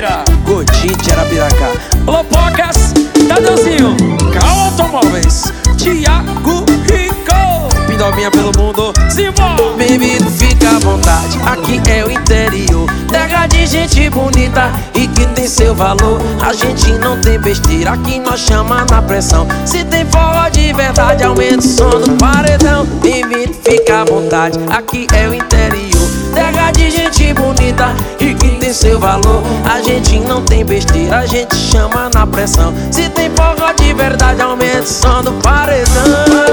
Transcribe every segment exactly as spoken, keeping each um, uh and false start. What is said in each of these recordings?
Oliveira, Godinho de Arapiraca, Lopocas, Tadeuzinho, Cal Automóveis, Thiago Rico, Pindominha pelo mundo, Simão. baby, fica à vontade, aqui é o interior, terra de gente bonita e que tem seu valor. A gente não tem besteira, aqui nós chama na pressão. Se tem forró de verdade, aumenta o som do paredão. Baby, fica à vontade, aqui é o interior, terra de gente bonita e que tem seu valor. A gente não tem besteira, a gente chama na pressão. Se tem forró de verdade, aumenta o som do paredão.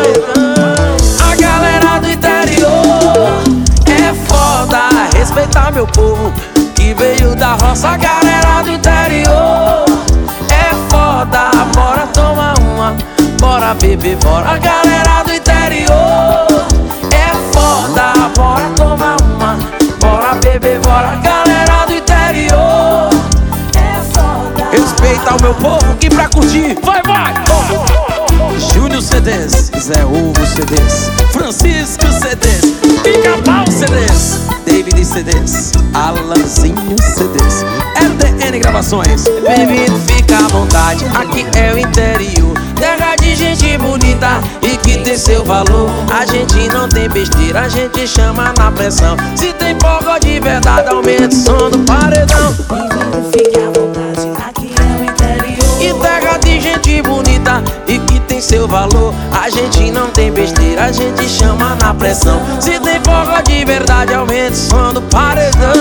A galera do interior é foda, respeitar meu povo que veio da roça. A galera do interior é foda, bora tomar uma, bora beber, bora. A galera do interior é foda, bora tomar uma, bora beber, bora. A galera do interior é foda. Respeita o meu povo que pra curtir Vai, vai! Júnior C Ds, Zé Hugo C Ds, Francisco C Ds, Pica-Pau C Ds, David C Ds, Alanzinho C Ds, L D N Gravações. Baby, fica à vontade, aqui é o interior, terra de gente bonita e que tem seu valor. A gente não tem besteira, a gente chama na pressão. Se tem forró de verdade, aumenta o som do paredão. Baby, fica à vontade, aqui é o interior, e terra de gente bonita e que tem seu valor. A gente não tem besteira, a gente chama na pressão. Se tem forró de verdade, aumenta o som do paredão.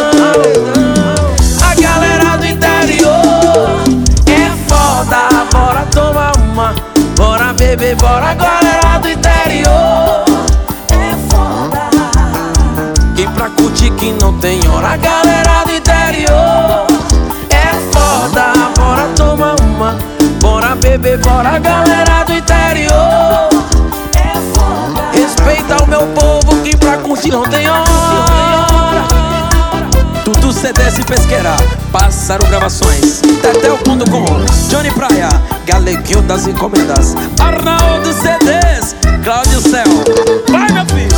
A galera do interior é foda, bora tomar uma, bora beber, bora. A galera do interior é foda, e pra curtir que não tem hora. A galera do interior é foda, bora tomar uma, bora beber, bora. A galera do interior é foda. Respeita o meu povo que pra curtir não tem hora. Tudo C Ds e Pesqueira, Pássaro Gravações, Tetel ponto com, Johnny Praia, Galeguinho das Encomendas, Arnaldo C Ds, Cláudio Céu. Vai, meu filho!